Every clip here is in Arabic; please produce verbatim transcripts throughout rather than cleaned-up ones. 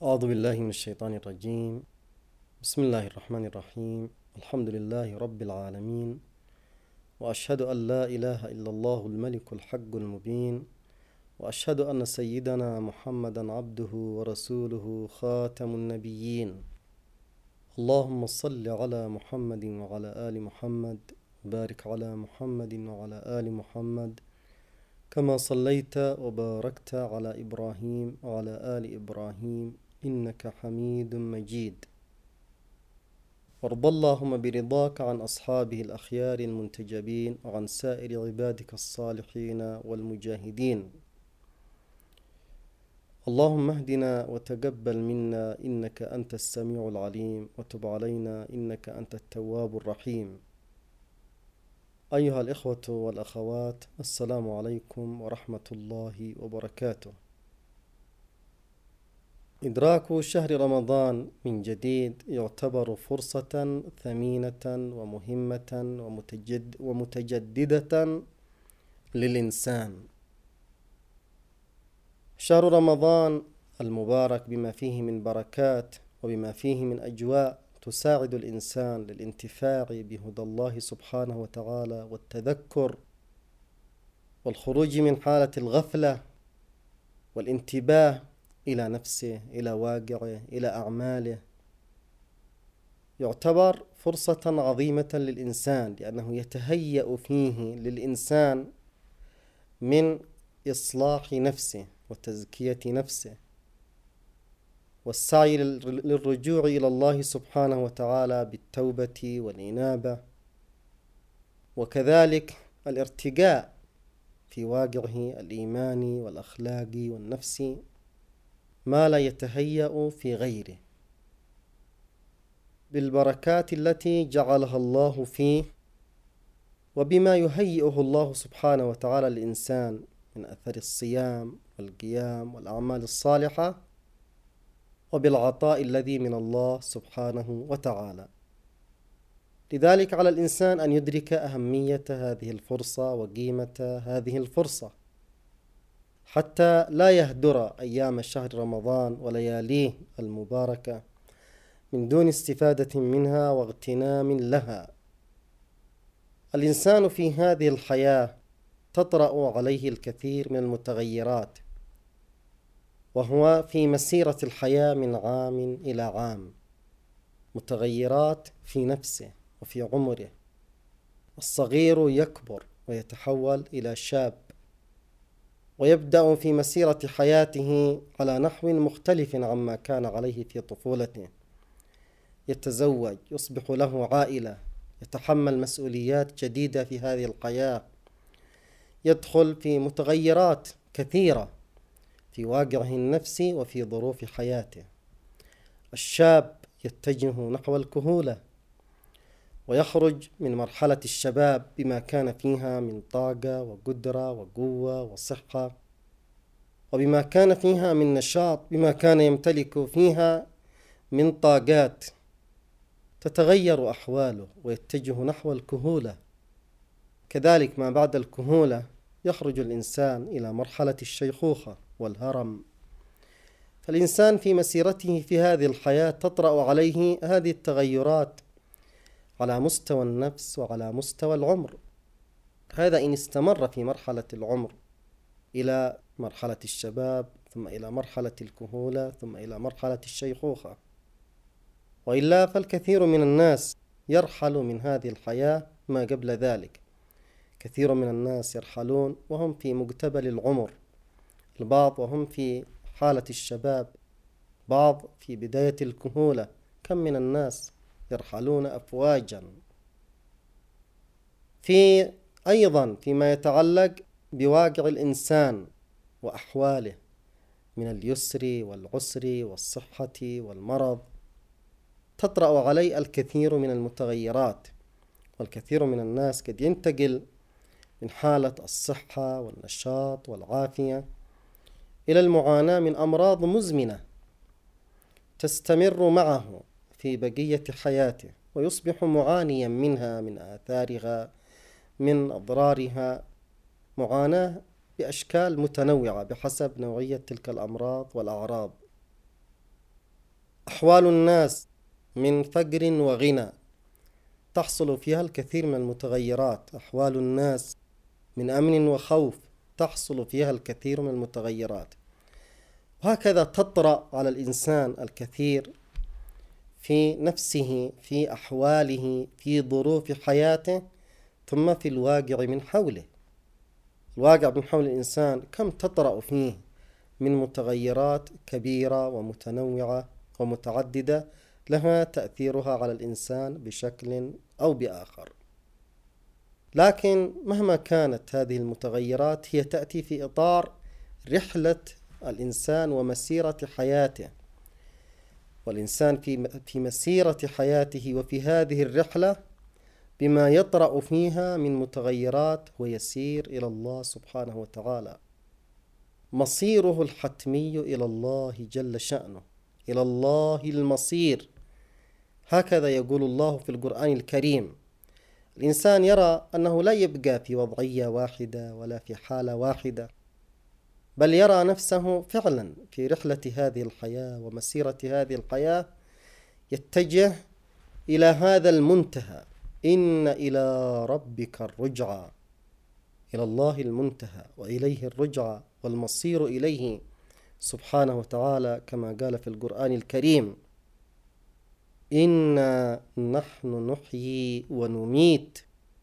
أعوذ بالله من الشيطان الرجيم. بسم الله الرحمن الرحيم. الحمد لله رب العالمين، وأشهد أن لا إله إلا الله الملك الحق المبين، وأشهد أن سيدنا محمدا عبده ورسوله خاتم النبيين. اللهم صل على محمد وعلى آل محمد، وبارك على محمد وعلى آل محمد كما صليت وباركت على إبراهيم وعلى آل إبراهيم إنك حميد مجيد. وارض اللهم برضاك عن أصحابه الأخيار المنتجبين وعن سائر عبادك الصالحين والمجاهدين. اللهم اهدنا وتقبل منا إنك أنت السميع العليم، وتب علينا إنك أنت التواب الرحيم. أيها الإخوة والأخوات، السلام عليكم ورحمة الله وبركاته. إدراك شهر رمضان من جديد يعتبر فرصة ثمينة ومهمة ومتجد ومتجددة للإنسان. شهر رمضان المبارك بما فيه من بركات وبما فيه من أجواء تساعد الإنسان للانتفاع بهدى الله سبحانه وتعالى والتذكر والخروج من حالة الغفلة والانتباه إلى نفسه، إلى واقعه، إلى أعماله. يعتبر فرصة عظيمة للإنسان، لأنه يتهيأ فيه للإنسان من إصلاح نفسه وتزكية نفسه والسعي للرجوع إلى الله سبحانه وتعالى بالتوبة والإنابة، وكذلك الارتقاء في واقعه الإيماني والأخلاقي والنفسي، ما لا يتهيأ في غيره بالبركات التي جعلها الله فيه، وبما يهيئه الله سبحانه وتعالى للإنسان من أثر الصيام والقيام والأعمال الصالحة، وبالعطاء الذي من الله سبحانه وتعالى. لذلك على الإنسان أن يدرك أهمية هذه الفرصة وقيمة هذه الفرصة، حتى لا يهدر أيام شهر رمضان ولياليه المباركة من دون استفادة منها واغتنام لها. الإنسان في هذه الحياة تطرأ عليه الكثير من المتغيرات، وهو في مسيرة الحياة من عام إلى عام، متغيرات في نفسه وفي عمره. الصغير يكبر ويتحول إلى شاب، ويبدأ في مسيرة حياته على نحو مختلف عما كان عليه في طفولته. يتزوج، يصبح له عائلة، يتحمل مسؤوليات جديدة في هذه الحياة، يدخل في متغيرات كثيرة في واقعه النفسي وفي ظروف حياته. الشاب يتجه نحو الكهولة، ويخرج من مرحلة الشباب بما كان فيها من طاقة وقدرة وقوة وصحة، وبما كان فيها من نشاط، بما كان يمتلك فيها من طاقات. تتغير أحواله ويتجه نحو الكهولة. كذلك ما بعد الكهولة يخرج الإنسان إلى مرحلة الشيخوخة والهرم. فالإنسان في مسيرته في هذه الحياة تطرأ عليه هذه التغيرات على مستوى النفس وعلى مستوى العمر. هذا إن استمر في مرحلة العمر إلى مرحلة الشباب، ثم إلى مرحلة الكهولة، ثم إلى مرحلة الشيخوخة. وإلا فالكثير من الناس يرحل من هذه الحياة ما قبل ذلك. كثير من الناس يرحلون وهم في مقتبل العمر، البعض وهم في حالة الشباب، بعض في بداية الكهولة. كم من الناس يرحلون أفواجا. في أيضا فيما يتعلق بواقع الإنسان وأحواله من اليسر والعسر والصحة والمرض، تطرأ عليه الكثير من المتغيرات. والكثير من الناس قد ينتقل من حالة الصحة والنشاط والعافية إلى المعاناة من أمراض مزمنة تستمر معه في بقية حياته، ويصبح معانيا منها، من آثارها، من أضرارها، معاناة بأشكال متنوعة بحسب نوعية تلك الأمراض والأعراض. أحوال الناس من فقر وغنى تحصل فيها الكثير من المتغيرات. أحوال الناس من أمن وخوف تحصل فيها الكثير من المتغيرات. وهكذا تطرأ على الإنسان الكثير في نفسه، في أحواله، في ظروف حياته، ثم في الواقع من حوله. الواقع من حول الإنسان كم تطرأ فيه من متغيرات كبيرة ومتنوعة ومتعددة لها تأثيرها على الإنسان بشكل أو بآخر. لكن مهما كانت هذه المتغيرات هي تأتي في إطار رحلة الإنسان ومسيرة حياته، والإنسان في في مسيرة حياته وفي هذه الرحلة بما يطرأ فيها من متغيرات ويسير إلى الله سبحانه وتعالى. مصيره الحتمي إلى الله جل شأنه، إلى الله المصير. هكذا يقول الله في القرآن الكريم. الإنسان يرى أنه لا يبقى في وضعية واحدة ولا في حالة واحدة، بل يرى نفسه فعلا في رحلة هذه الحياة ومسيرة هذه الحياة يتجه إلى هذا المنتهى. إن إلى ربك الرجعى، إلى الله المنتهى وإليه الرجعى والمصير إليه سبحانه وتعالى، كما قال في القرآن الكريم: إنا نحن نحيي ونميت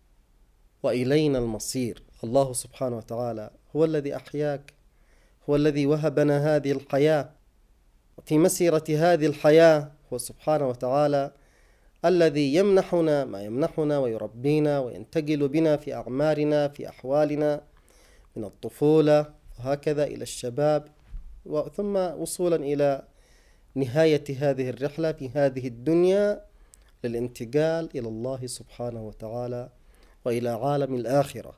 وإلينا المصير. الله سبحانه وتعالى هو الذي أحياك، هو الذي وهبنا هذه الحياة. في مسيرة هذه الحياة هو سبحانه وتعالى الذي يمنحنا ما يمنحنا ويربينا وينتقل بنا في أعمارنا، في أحوالنا، من الطفولة وهكذا إلى الشباب، ثم وصولا إلى نهاية هذه الرحلة في هذه الدنيا للانتقال إلى الله سبحانه وتعالى وإلى عالم الآخرة.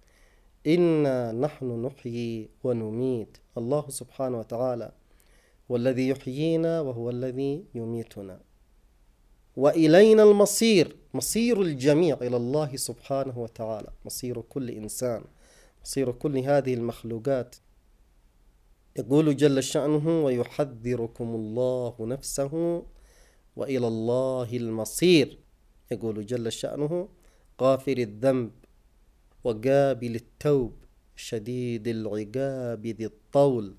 إنا نحن نحيي ونميت. الله سبحانه وتعالى هو الذي يحيينا وهو الذي يميتنا، وإلينا المصير. مصير الجميع إلى الله سبحانه وتعالى، مصير كل إنسان، مصير كل هذه المخلوقات. يقول جل شأنه: ويحذركم الله نفسه وإلى الله المصير. يقول جل شأنه: غافر الذنب وقابل التوب شديد العقاب ذي الطول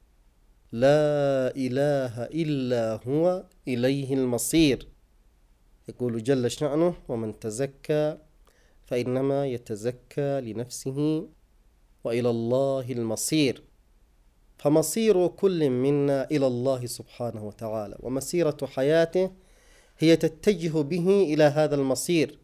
لا إله إلا هو إليه المصير. يقول جل شأنه: ومن تزكى فإنما يتزكى لنفسه وإلى الله المصير. فمصير كل منا إلى الله سبحانه وتعالى، ومسيرة حياته هي تتجه به إلى هذا المصير.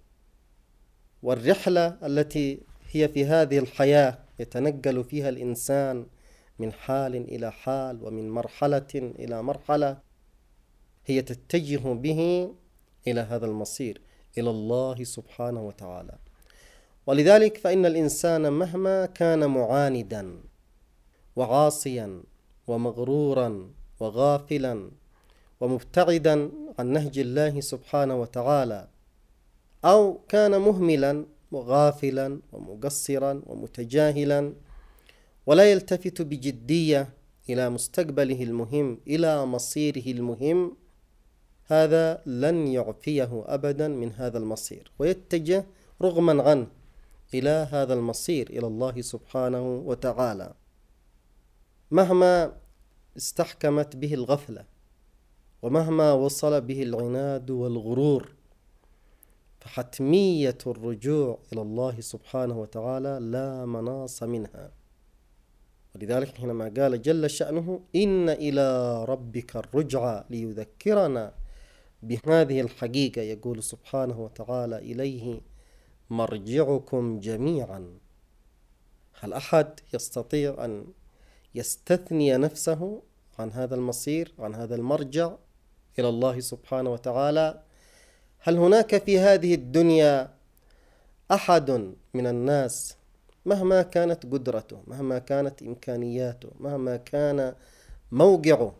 والرحلة التي هي في هذه الحياة يتنقل فيها الإنسان من حال إلى حال ومن مرحلة إلى مرحلة، هي تتجه به إلى هذا المصير، إلى الله سبحانه وتعالى. ولذلك فإن الإنسان مهما كان معاندا وعاصيا ومغرورا وغافلا ومبتعدا عن نهج الله سبحانه وتعالى، أو كان مهملا وغافلا ومقصرا ومتجاهلا ولا يلتفت بجدية إلى مستقبله المهم، إلى مصيره المهم، هذا لن يعفيه أبدا من هذا المصير، ويتجه رغما عنه إلى هذا المصير إلى الله سبحانه وتعالى. مهما استحكمت به الغفلة ومهما وصل به العناد والغرور، فحتمية الرجوع إلى الله سبحانه وتعالى لا مناص منها. ولذلك حينما قال جل شأنه: إن إلى ربك الرجعى، ليذكرنا بهذه الحقيقة، يقول سبحانه وتعالى: إليه مرجعكم جميعا. هل أحد يستطيع أن يستثني نفسه عن هذا المصير، عن هذا المرجع إلى الله سبحانه وتعالى؟ هل هناك في هذه الدنيا أحد من الناس مهما كانت قدرته، مهما كانت إمكانياته، مهما كان موقعه،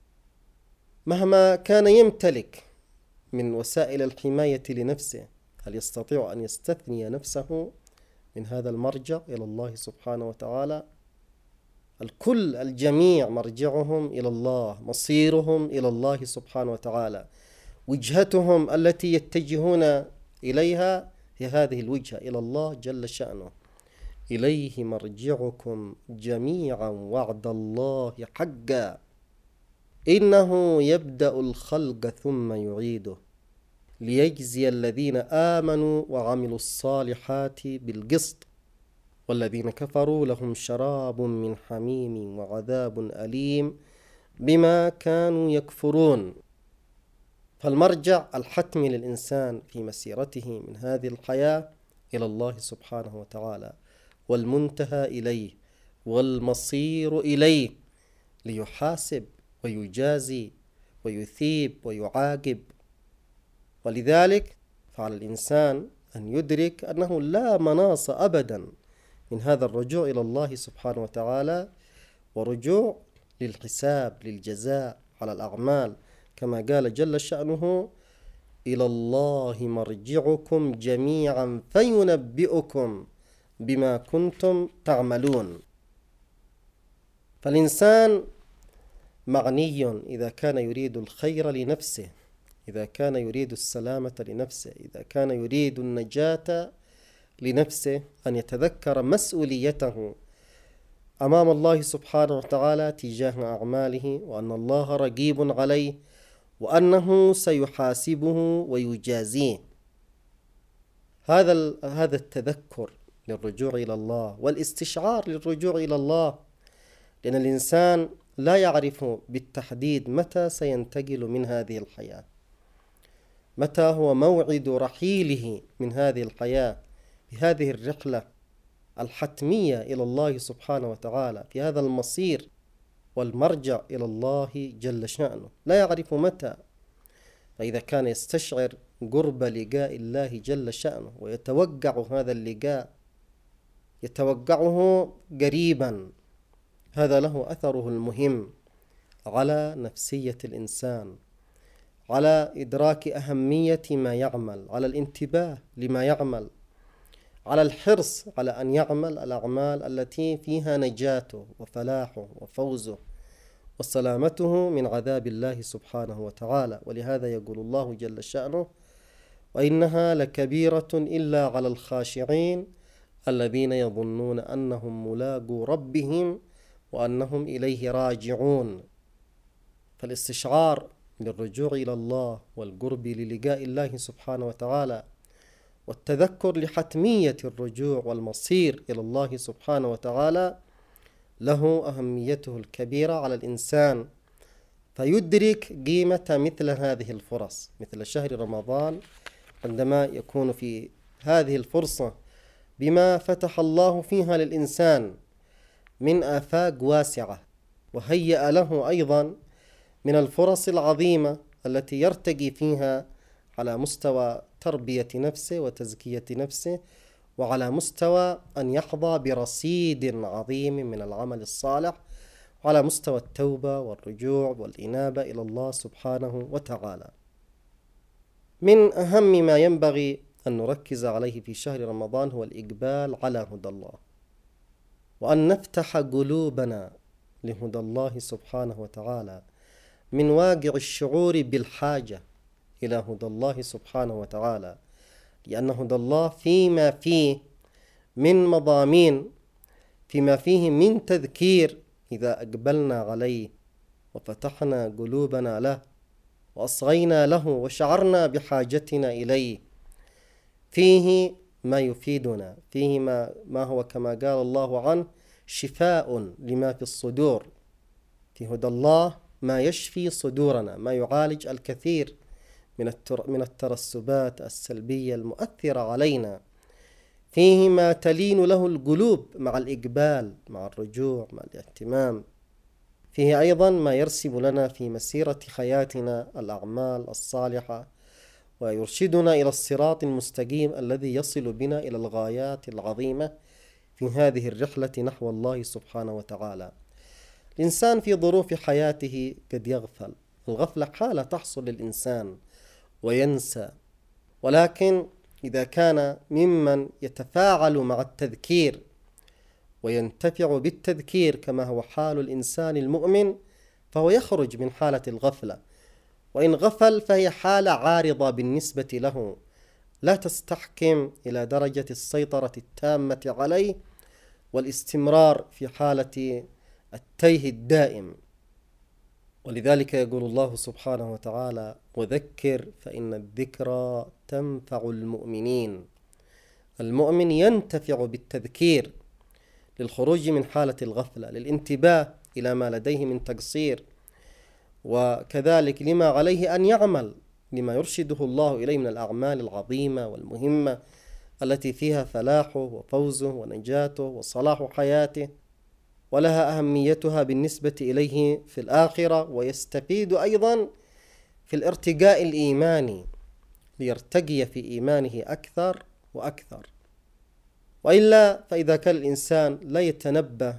مهما كان يمتلك من وسائل الحماية لنفسه، هل يستطيع أن يستثني نفسه من هذا المرجع إلى الله سبحانه وتعالى؟ الكل الجميع مرجعهم إلى الله، مصيرهم إلى الله سبحانه وتعالى، وجهتهم التي يتجهون إليها هي هذه الوجهة إلى الله جل شأنه. إليه مرجعكم جميعا وعد الله حقا إنه يبدأ الخلق ثم يعيده ليجزي الذين آمنوا وعملوا الصالحات بالقسط والذين كفروا لهم شراب من حميم وعذاب أليم بما كانوا يكفرون. فالمرجع الحتمي للإنسان في مسيرته من هذه الحياة إلى الله سبحانه وتعالى، والمنتهى إليه، والمصير إليه ليحاسب ويجازي ويثيب ويعاقب. ولذلك فعلى الإنسان أن يدرك أنه لا مناص أبدا من هذا الرجوع إلى الله سبحانه وتعالى، ورجوع للحساب للجزاء على الأعمال، كما قال جل شأنه: إلى الله مرجعكم جميعا فينبئكم بما كنتم تعملون. فالإنسان معني إذا كان يريد الخير لنفسه، إذا كان يريد السلامة لنفسه، إذا كان يريد النجاة لنفسه، أن يتذكر مسؤوليته أمام الله سبحانه وتعالى تجاه أعماله، وأن الله رقيب عليه، وأنه سيحاسبه ويجازيه. هذا هذا التذكر للرجوع إلى الله والاستشعار للرجوع إلى الله، لأن الإنسان لا يعرف بالتحديد متى سينتقل من هذه الحياة، متى هو موعد رحيله من هذه الحياة بهذه الرحلة الحتمية إلى الله سبحانه وتعالى، في هذا المصير والمرجع إلى الله جل شأنه، لا يعرف متى. فإذا كان يستشعر قرب لقاء الله جل شأنه ويتوقع هذا اللقاء، يتوقعه قريبا، هذا له أثره المهم على نفسية الإنسان، على إدراك أهمية ما يعمل، على الانتباه لما يعمل، على الحرص على أن يعمل الأعمال التي فيها نجاته وفلاحه وفوزه وسلامته من عذاب الله سبحانه وتعالى. ولهذا يقول الله جل شأنه: وإنها لكبيرة إلا على الخاشعين الذين يظنون أنهم ملاقو ربهم وأنهم إليه راجعون. فالاستشعار للرجوع إلى الله والقرب للقاء الله سبحانه وتعالى، والتذكر لحتمية الرجوع والمصير إلى الله سبحانه وتعالى له أهميته الكبيرة على الإنسان، فيدرك قيمة مثل هذه الفرص، مثل شهر رمضان، عندما يكون في هذه الفرصة بما فتح الله فيها للإنسان من آفاق واسعة، وهيأ له أيضا من الفرص العظيمة التي يرتقي فيها على مستوى تربية نفسه وتزكية نفسه، وعلى مستوى أن يحظى برصيد عظيم من العمل الصالح، وعلى مستوى التوبة والرجوع والإنابة إلى الله سبحانه وتعالى. من أهم ما ينبغي أن نركز عليه في شهر رمضان هو الإقبال على هدى الله، وأن نفتح قلوبنا لهدى الله سبحانه وتعالى من واقع الشعور بالحاجة إلى هدى الله سبحانه وتعالى، لأن هدى الله فيما فيه من مضامين، فيما فيه من تذكير، إذا أقبلنا عليه وفتحنا قلوبنا له وأصغينا له وشعرنا بحاجتنا إليه، فيه ما يفيدنا، فيه ما, ما هو كما قال الله عنه: شفاء لما في الصدور. في هدى الله ما يشفي صدورنا، ما يعالج الكثير من من الترسبات السلبية المؤثرة علينا، فيه ما تلين له القلوب مع الإقبال، مع الرجوع، مع الاهتمام، فيه أيضا ما يرسم لنا في مسيرة حياتنا الأعمال الصالحة، ويرشدنا إلى الصراط المستقيم الذي يصل بنا إلى الغايات العظيمة في هذه الرحلة نحو الله سبحانه وتعالى. الإنسان في ظروف حياته قد يغفل، الغفلة حالة تحصل للإنسان وينسى، ولكن إذا كان ممن يتفاعل مع التذكير وينتفع بالتذكير كما هو حال الإنسان المؤمن، فهو يخرج من حالة الغفلة، وإن غفل فهي حالة عارضة بالنسبة له لا تستحكم إلى درجة السيطرة التامة عليه والاستمرار في حالة التيه الدائم. ولذلك يقول الله سبحانه وتعالى: وذكر فإن الذكرى تنفع المؤمنين. المؤمن ينتفع بالتذكير للخروج من حالة الغفلة، للانتباه إلى ما لديه من تقصير، وكذلك لما عليه أن يعمل لما يرشده الله إليه من الأعمال العظيمة والمهمة التي فيها فلاحه وفوزه ونجاته وصلاح حياته، ولها أهميتها بالنسبة إليه في الآخرة، ويستفيد أيضا في الارتقاء الإيماني ليرتقي في إيمانه أكثر وأكثر. وإلا فإذا كان الإنسان لا يتنبه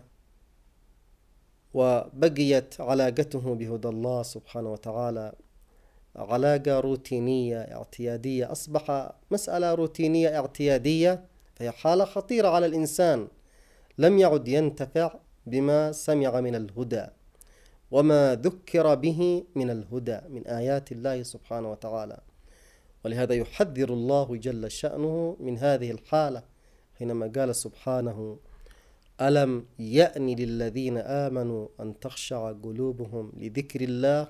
وبقيت علاقته بهدى الله سبحانه وتعالى علاقة روتينية اعتيادية، أصبح مسألة روتينية اعتيادية، فهي حالة خطيرة على الإنسان، لم يعد ينتفع بما سمع من الهدى وما ذكر به من الهدى من آيات الله سبحانه وتعالى. ولهذا يحذر الله جل شأنه من هذه الحالة حينما قال سبحانه: ألم يأن للذين آمنوا أن تخشع قلوبهم لذكر الله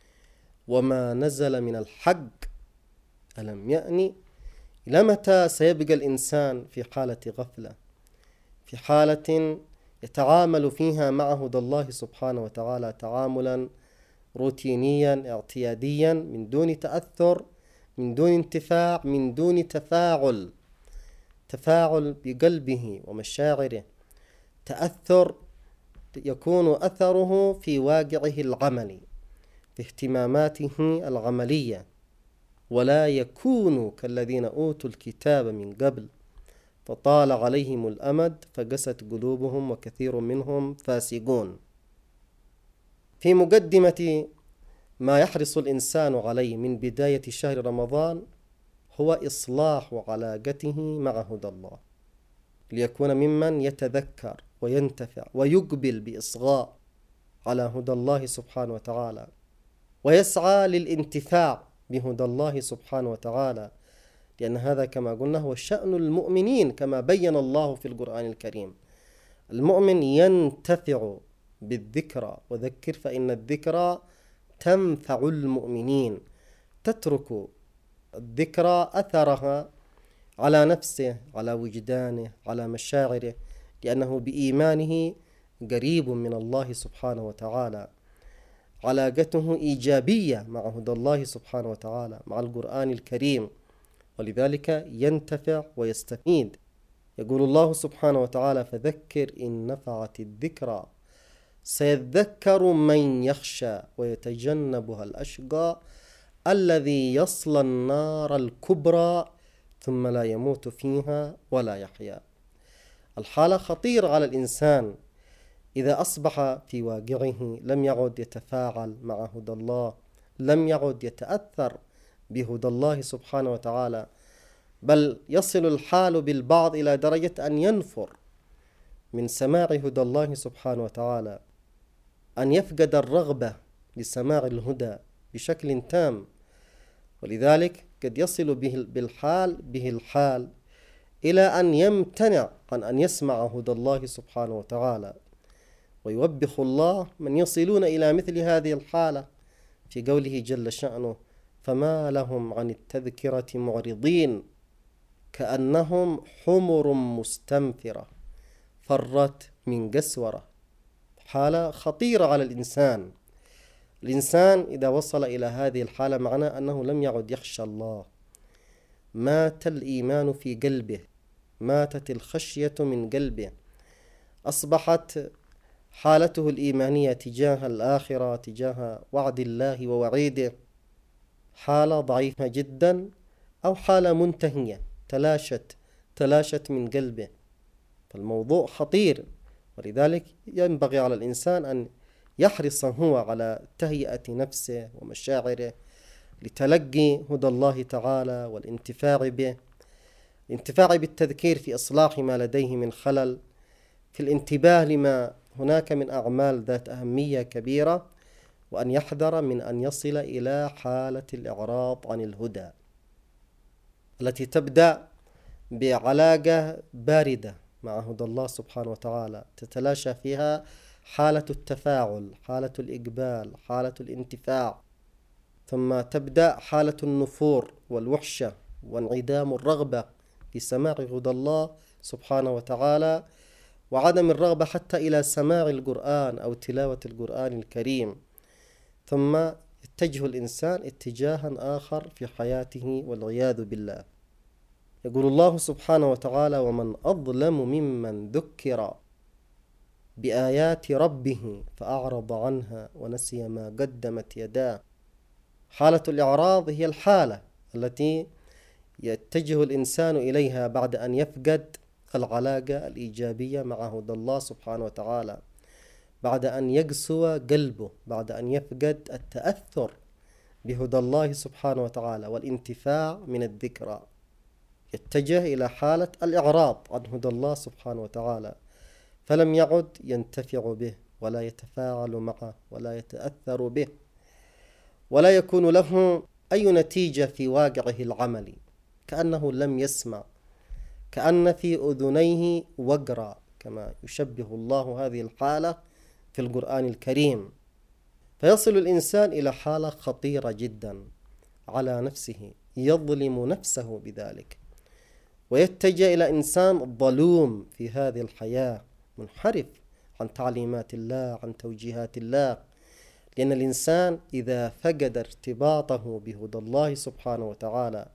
وما نزل من الحق. ألم يأن، إلى متى سيبقى الإنسان في حالة غفلة، في حالة يتعامل فيها مع هدى الله سبحانه وتعالى تعاملا روتينيا اعتياديا من دون تأثر، من دون انتفاع، من دون تفاعل تفاعل بقلبه ومشاعره، تأثر يكون أثره في واقعه العملي، في اهتماماته العملية، ولا يكون كالذين أوتوا الكتاب من قبل فطال عليهم الأمد فقست قلوبهم وكثير منهم فاسقون. في مقدمة ما يحرص الإنسان عليه من بداية شهر رمضان هو إصلاح علاقته مع هدى الله، ليكون ممن يتذكر وينتفع ويقبل بإصغاء على هدى الله سبحانه وتعالى، ويسعى للانتفاع بهدى الله سبحانه وتعالى، لأن هذا كما قلنا هو شأن المؤمنين كما بين الله في القرآن الكريم. المؤمن ينتفع بالذكرى، وذكر فإن الذكرى تنفع المؤمنين، تترك الذكرى أثرها على نفسه، على وجدانه، على مشاعره، لأنه بإيمانه قريب من الله سبحانه وتعالى، علاقته إيجابية مع هدى الله سبحانه وتعالى، مع القرآن الكريم، ولذلك ينتفع ويستفيد. يقول الله سبحانه وتعالى: فذكر إن نفعت الذكرى سيذكر من يخشى ويتجنبها الأشقى الذي يصلى النار الكبرى ثم لا يموت فيها ولا يحيا. الحالة خطيرة على الإنسان إذا أصبح في واقعه لم يعد يتفاعل مع هدى الله، لم يعد يتأثر بهدى الله سبحانه وتعالى، بل يصل الحال بالبعض إلى درجة أن ينفر من سماع هدى الله سبحانه وتعالى، أن يفقد الرغبة لسماع الهدى بشكل تام. ولذلك قد يصل به بالحال به الحال إلى أن يمتنع عن أن يسمع هدى الله سبحانه وتعالى. ويوبخ الله من يصلون إلى مثل هذه الحالة في قوله جل شأنه: فما لهم عن التذكرة معرضين كأنهم حمر مستنفرة فرت من قسورة. حالة خطيرة على الإنسان. الإنسان إذا وصل إلى هذه الحالة معناه أنه لم يعد يخشى الله، مات الإيمان في قلبه، ماتت الخشية من قلبه، أصبحت حالته الإيمانية تجاه الآخرة، تجاه وعد الله ووعيده، حالة ضعيفة جدا، أو حالة منتهية تلاشت تلاشت من قلبه. فالموضوع خطير، ولذلك ينبغي على الإنسان أن يحرص هو على تهيئة نفسه ومشاعره لتلقي هدى الله تعالى والانتفاع به، الانتفاع بالتذكير في إصلاح ما لديه من خلل في الانتباه لما هناك من أعمال ذات أهمية كبيرة، وأن يحذر من أن يصل إلى حالة الإعراض عن الهدى التي تبدأ بعلاقة باردة مع هدى الله سبحانه وتعالى، تتلاشى فيها حالة التفاعل، حالة الإقبال، حالة الانتفاع، ثم تبدأ حالة النفور والوحشة وانعدام الرغبة في سماع هدى الله سبحانه وتعالى، وعدم الرغبة حتى إلى سماع القرآن أو تلاوة القرآن الكريم. ثم يتجه الإنسان اتجاها آخر في حياته والعياذ بالله. يقول الله سبحانه وتعالى: ومن أظلم ممن ذكر بآيات ربه فأعرض عنها ونسي ما قدمت يداه. حالة الإعراض هي الحالة التي يتجه الإنسان إليها بعد أن يفقد العلاقة الإيجابية مع هدى الله سبحانه وتعالى، بعد أن يقسو قلبه، بعد أن يفقد التأثر بهدى الله سبحانه وتعالى والانتفاع من الذكرى، يتجه إلى حالة الإعراض عن هدى الله سبحانه وتعالى، فلم يعد ينتفع به ولا يتفاعل معه ولا يتأثر به، ولا يكون له أي نتيجة في واقعه العملي، كأنه لم يسمع، كأن في أذنيه وقرا، كما يشبه الله هذه الحالة في القرآن الكريم. فيصل الإنسان إلى حالة خطيرة جدا على نفسه، يظلم نفسه بذلك، ويتجه إلى إنسان ظلوم في هذه الحياة، منحرف عن تعليمات الله، عن توجيهات الله. لأن الإنسان إذا فقد ارتباطه بهدى الله سبحانه وتعالى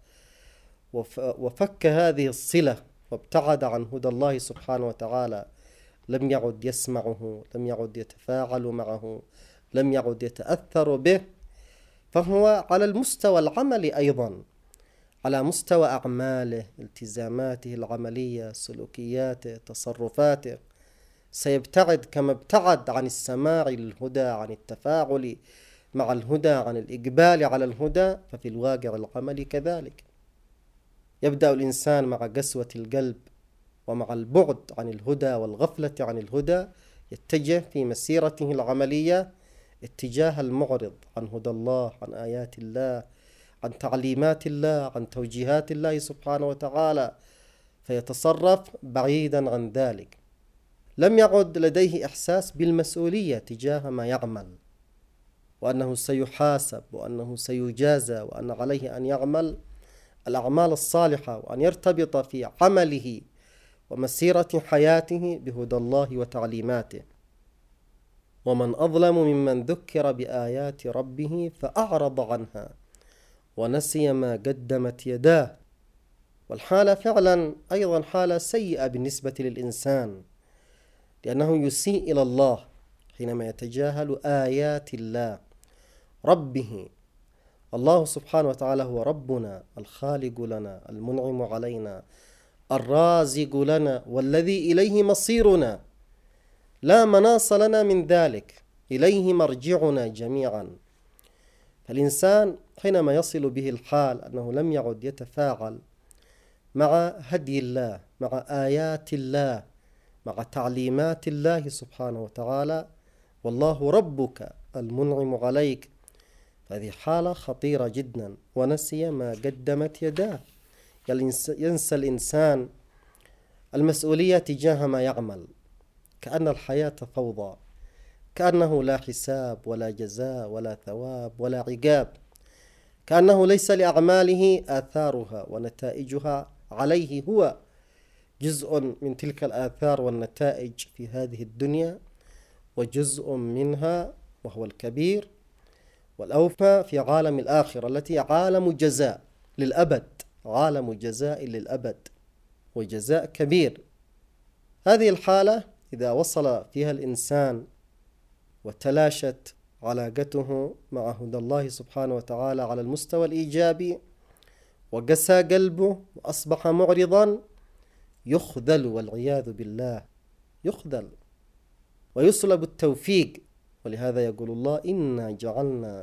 وفك هذه الصلة وابتعد عن هدى الله سبحانه وتعالى، لم يعد يسمعه، لم يعد يتفاعل معه، لم يعد يتأثر به. فهو على المستوى العملي أيضا، على مستوى أعماله، التزاماته العملية، سلوكياته، تصرفاته، سيبتعد كما ابتعد عن السماع للهدى، عن التفاعل مع الهدى، عن الإقبال على الهدى. ففي الواقع العملي كذلك، يبدأ الإنسان مع قسوة القلب ومع البعد عن الهدى والغفلة عن الهدى، يتجه في مسيرته العملية اتجاه المعرض عن هدى الله، عن آيات الله، عن تعليمات الله، عن توجيهات الله سبحانه وتعالى، فيتصرف بعيدا عن ذلك. لم يعد لديه إحساس بالمسؤولية تجاه ما يعمل، وأنه سيحاسب، وأنه سيجازى، وأن عليه أن يعمل الأعمال الصالحة، وأن يرتبط في عمله ومسيرة حياته بهدى الله وتعليماته. ومن أظلم ممن ذكر بآيات ربه فأعرض عنها ونسي ما قدمت يداه. والحالة فعلا أيضا حالة سيئة بالنسبة للإنسان، لأنه يسيء إلى الله حينما يتجاهل آيات الله ربه. الله سبحانه وتعالى هو ربنا، الخالق لنا، المنعم علينا، الرازق لنا، والذي إليه مصيرنا، لا مناص لنا من ذلك، إليه مرجعنا جميعا. فالإنسان حينما يصل به الحال أنه لم يعد يتفاعل مع هدي الله، مع آيات الله، مع تعليمات الله سبحانه وتعالى، والله ربك المنعم عليك، هذه حالة خطيرة جدا. ونسي ما قدمت يداه، ينسى الإنسان المسؤولية تجاه ما يعمل، كأن الحياة فوضى، كأنه لا حساب ولا جزاء ولا ثواب ولا عقاب، كأنه ليس لأعماله آثارها ونتائجها عليه، هو جزء من تلك الآثار والنتائج في هذه الدنيا، وجزء منها وهو الكبير والأوفى في عالم الآخرة، التي عالم جزاء للأبد، عالم جزاء للأبد وجزاء كبير. هذه الحالة إذا وصل فيها الإنسان وتلاشت علاقته مع هدى الله سبحانه وتعالى على المستوى الإيجابي، وقسى قلبه وأصبح معرضا، يخذل والعياذ بالله، يخذل ويسلب التوفيق. ولهذا يقول الله: إنا جعلنا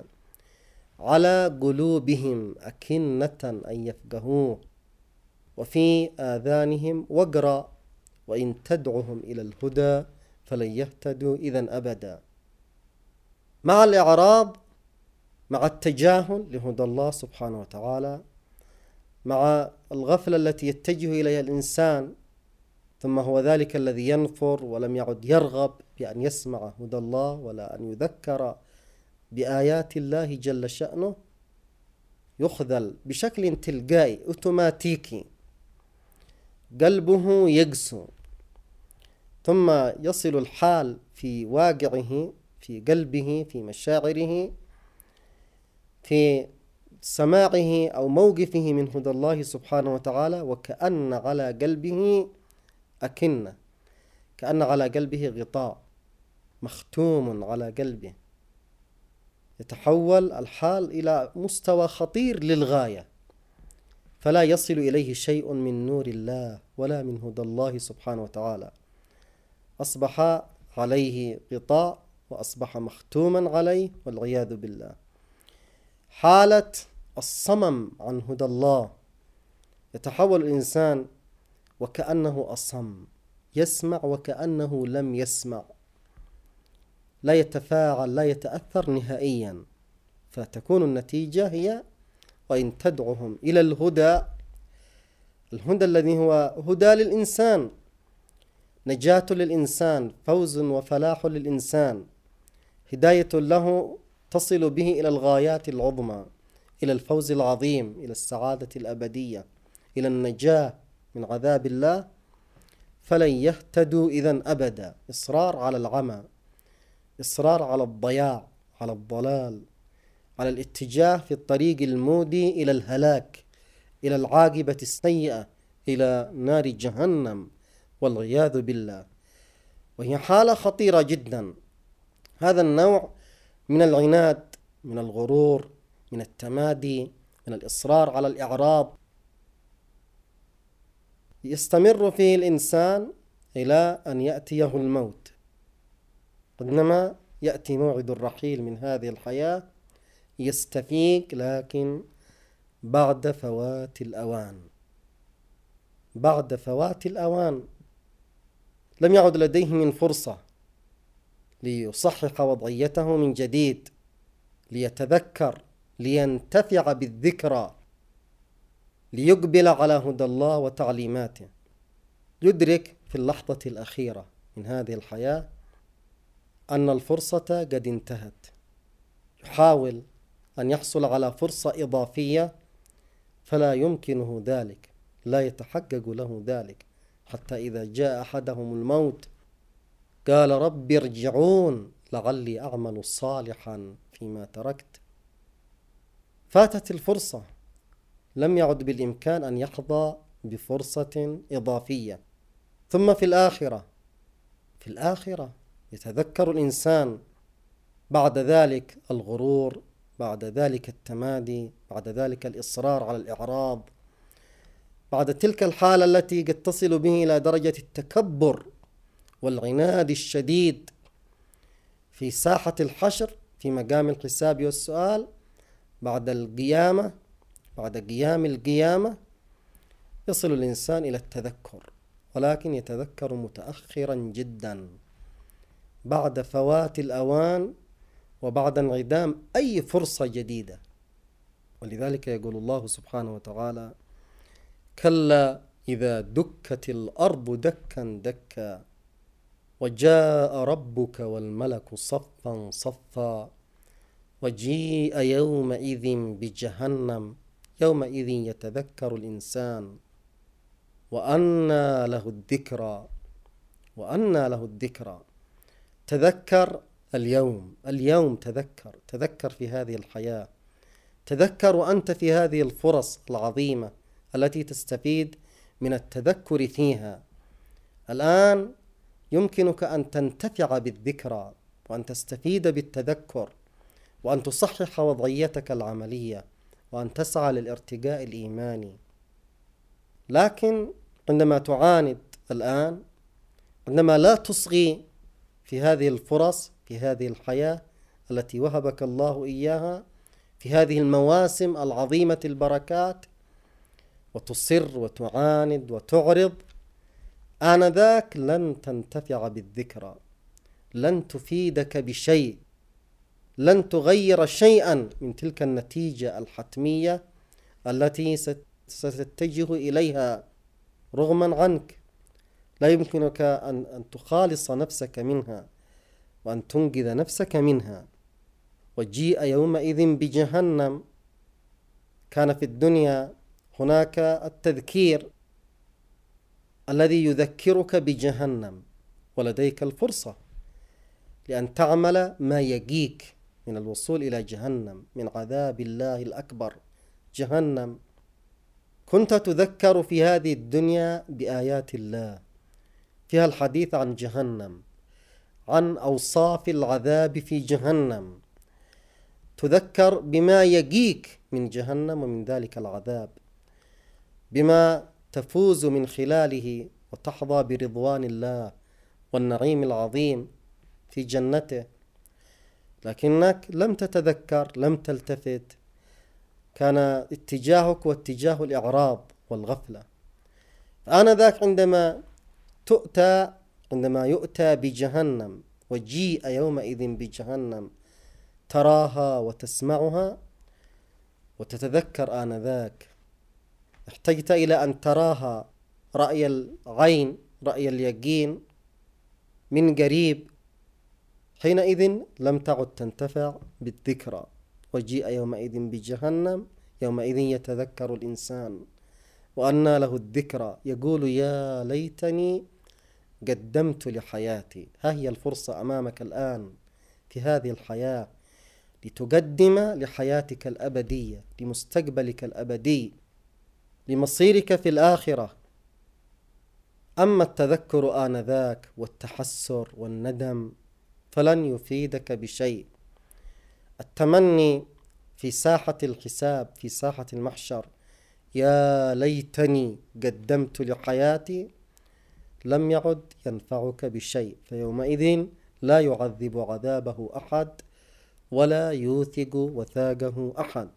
على قلوبهم أكنة أن يفقهوه وفي آذانهم وقرا وإن تدعهم إلى الهدى فلن يهتدوا إذا أبدا. مع الإعراض، مع التجاهل لهدى الله سبحانه وتعالى، مع الغفلة التي يتجه إليها الإنسان، ثم هو ذلك الذي ينفر ولم يعد يرغب بأن يسمع هدى الله ولا أن يذكر بآيات الله جل شأنه، يخذل بشكل تلقائي أوتوماتيكي، قلبه يقسو، ثم يصل الحال في واقعه، في قلبه، في مشاعره، في سماعه أو موقفه من هدى الله سبحانه وتعالى، وكأن على قلبه أكنة، كأن على قلبه غطاء مختوم على قلبه. يتحول الحال إلى مستوى خطير للغاية، فلا يصل إليه شيء من نور الله ولا من هدى الله سبحانه وتعالى. أصبح عليه غطاء وأصبح مختوما عليه والعياذ بالله. حالة الصمم عن هدى الله، يتحول الإنسان وكأنه أصم، يسمع وكأنه لم يسمع، لا يتفاعل، لا يتأثر نهائيا. فتكون النتيجة هي وإن تدعهم إلى الهدى، الهدى الذي هو هدى للإنسان، نجاة للإنسان، فوز وفلاح للإنسان، هداية له تصل به إلى الغايات العظمى، إلى الفوز العظيم، إلى السعادة الأبدية، إلى النجاة من عذاب الله، فلن يهتدوا إذن أبدا. إصرار على العمى، إصرار على الضياع، على الضلال، على الاتجاه في الطريق المودي إلى الهلاك، إلى العاقبة السيئة، إلى نار جهنم والعياذ بالله. وهي حالة خطيرة جدا. هذا النوع من العناد، من الغرور، من التمادي، من الإصرار على الإعراض، يستمر فيه الإنسان إلى أن يأتيه الموت. عندما يأتي موعد الرحيل من هذه الحياة يستفيق، لكن بعد فوات الأوان، بعد فوات الأوان. لم يعد لديه من فرصة ليصحح وضعيته من جديد، ليتذكر، لينتفع بالذكرى، ليقبل على هدى الله وتعليماته. يدرك في اللحظة الأخيرة من هذه الحياة أن الفرصة قد انتهت. يحاول أن يحصل على فرصة إضافية، فلا يمكنه ذلك، لا يتحقق له ذلك، حتى إذا جاء أحدهم الموت قال رب ارجعون لعلي أعمل صالحا فيما تركت. فاتت الفرصة، لم يعد بالإمكان أن يحظى بفرصة إضافية. ثم في الآخرة، في الآخرة يتذكر الإنسان بعد ذلك الغرور، بعد ذلك التمادي، بعد ذلك الإصرار على الإعراض، بعد تلك الحالة التي قد تصل به إلى درجة التكبر والعناد الشديد في ساحة الحشر، في مقام الحساب والسؤال، بعد القيامة، بعد قيام القيامة، يصل الإنسان إلى التذكر، ولكن يتذكر متأخرا جدا بعد فوات الأوان وبعد انعدام أي فرصة جديدة. ولذلك يقول الله سبحانه وتعالى: كلا إذا دكت الأرض دكا دكا وجاء ربك والملك صفا صفا وجيء يومئذ بجهنم يومئذ يتذكر الإنسان وأنى له الذكرى، وأنى له الذكرى. تذكر اليوم، اليوم تذكر، تذكر في هذه الحياة، تذكر وأنت في هذه الفرص العظيمة التي تستفيد من التذكر فيها. الآن يمكنك أن تنتفع بالذكرى، وأن تستفيد بالتذكر، وأن تصحح وضعيتك العملية، وأن تسعى للارتقاء الإيماني. لكن عندما تعاند الآن، عندما لا تصغي في هذه الفرص، في هذه الحياة التي وهبك الله إياها، في هذه المواسم العظيمة البركات، وتصر وتعاند وتعرض، آنذاك لن تنتفع بالذكرى، لن تفيدك بشيء، لن تغير شيئا من تلك النتيجة الحتمية التي ستتجه إليها رغما عنك. لا يمكنك أن, أن تخالص نفسك منها وأن تنقذ نفسك منها. وجيء يومئذ بجهنم. كان في الدنيا هناك التذكير الذي يذكرك بجهنم، ولديك الفرصة لأن تعمل ما يجيك من الوصول إلى جهنم، من عذاب الله الأكبر جهنم. كنت تذكر في هذه الدنيا بآيات الله، فيها الحديث عن جهنم، عن أوصاف العذاب في جهنم، تذكر بما يجيك من جهنم ومن ذلك العذاب، بما تفوز من خلاله وتحظى برضوان الله والنعيم العظيم في جنته. لكنك لم تتذكر، لم تلتفت، كان اتجاهك واتجاه الإعراض والغفلة. فآنذاك عندما تؤتى عندما يؤتى بجهنم وجيء يومئذ بجهنم تراها وتسمعها وتتذكر آنذاك، احتجت إلى أن تراها رأي العين، رأي اليقين من قريب، حينئذ لم تعد تنتفع بالذكرى. وجيء يومئذ بجهنم، يومئذ يتذكر الإنسان وأنى له الذكرى، يقول يا ليتني قدمت لحياتي. ها هي الفرصة أمامك الآن في هذه الحياة لتقدم لحياتك الأبدية، لمستقبلك الأبدي، لمصيرك في الآخرة. أما التذكر آنذاك والتحسر والندم فلن يفيدك بشيء. التمني في ساحة الحساب، في ساحة المحشر، يا ليتني قدمت لحياتي، لم يعد ينفعك بشيء. فيومئذ لا يعذب عذابه أحد ولا يوثق وثاقه أحد.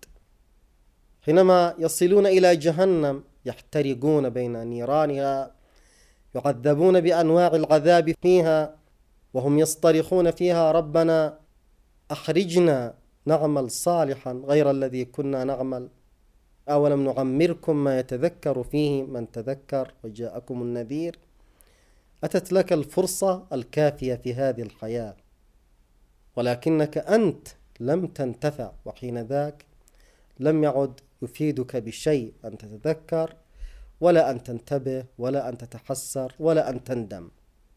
حينما يصلون إلى جهنم يحترقون بين نيرانها، يعذبون بأنواع العذاب فيها، وهم يصطرخون فيها ربنا أخرجنا نعمل صالحا غير الذي كنا نعمل، أولم نعمركم ما يتذكر فيه من تذكر وجاءكم النذير. أتت لك الفرصة الكافية في هذه الحياة، ولكنك أنت لم تنتفع، وحين ذاك لم يعد يفيدك بشيء أن تتذكر ولا أن تنتبه ولا أن تتحسر ولا أن تندم.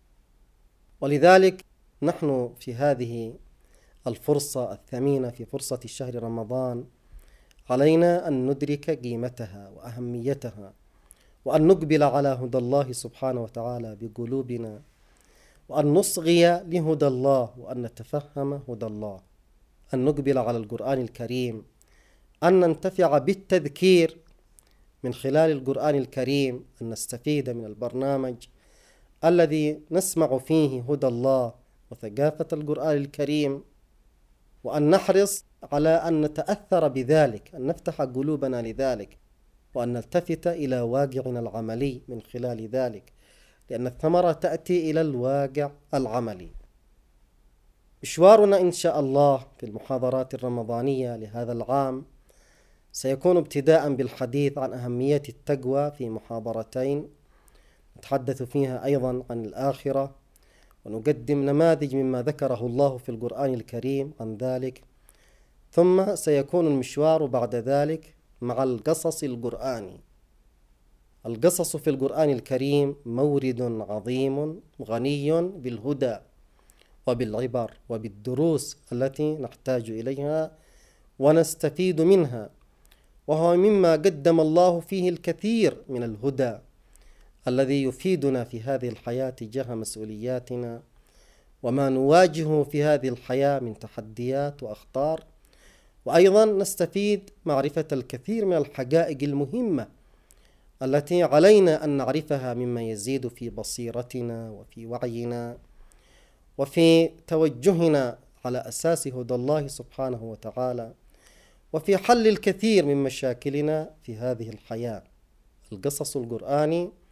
ولذلك نحن في هذه الفرصة الثمينة، في فرصة شهر رمضان، علينا أن ندرك قيمتها وأهميتها، وأن نقبل على هدى الله سبحانه وتعالى بقلوبنا، وأن نصغي لهدى الله، وأن نتفهم هدى الله، أن نقبل على القرآن الكريم، أن ننتفع بالتذكير من خلال القرآن الكريم، أن نستفيد من البرنامج الذي نسمع فيه هدى الله وثقافة القرآن الكريم، وأن نحرص على أن نتأثر بذلك، أن نفتح قلوبنا لذلك، وأن نلتفت إلى واقعنا العملي من خلال ذلك، لأن الثمرة تأتي إلى الواقع العملي. مشوارنا إن شاء الله في المحاضرات الرمضانية لهذا العام سيكون ابتداء بالحديث عن أهمية التقوى في محاضرتين نتحدث فيها أيضا عن الآخرة، ونقدم نماذج مما ذكره الله في القرآن الكريم عن ذلك. ثم سيكون المشوار بعد ذلك مع القصص القرآني. القصص في القرآن الكريم مورد عظيم غني بالهدى وبالعبر وبالدروس التي نحتاج إليها ونستفيد منها، وهو مما قدم الله فيه الكثير من الهدى الذي يفيدنا في هذه الحياة تجاه مسؤولياتنا وما نواجهه في هذه الحياة من تحديات وأخطار. وأيضا نستفيد معرفة الكثير من الحقائق المهمة التي علينا أن نعرفها مما يزيد في بصيرتنا وفي وعينا وفي توجهنا على أساس هدى الله سبحانه وتعالى، وفي حل الكثير من مشاكلنا في هذه الحياة. القصص القرآني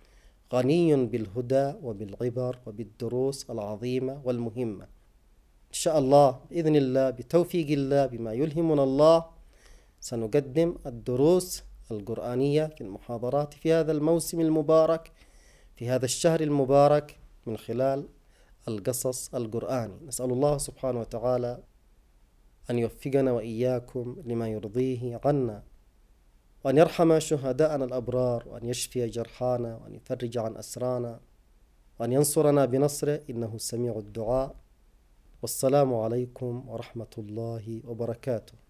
غني بالهدى وبالعبر وبالدروس العظيمة والمهمة. إن شاء الله بإذن الله بتوفيق الله بما يلهمنا الله سنقدم الدروس القرآنية في المحاضرات في هذا الموسم المبارك، في هذا الشهر المبارك، من خلال القصص القرآني. نسأل الله سبحانه وتعالى أن يوفقنا وإياكم لما يرضيه عنا، وأن يرحم شهداءنا الأبرار، وأن يشفي جرحانا، وأن يفرج عن أسرانا، وأن ينصرنا بنصره، إنه سميع الدعاء. والسلام عليكم ورحمة الله وبركاته.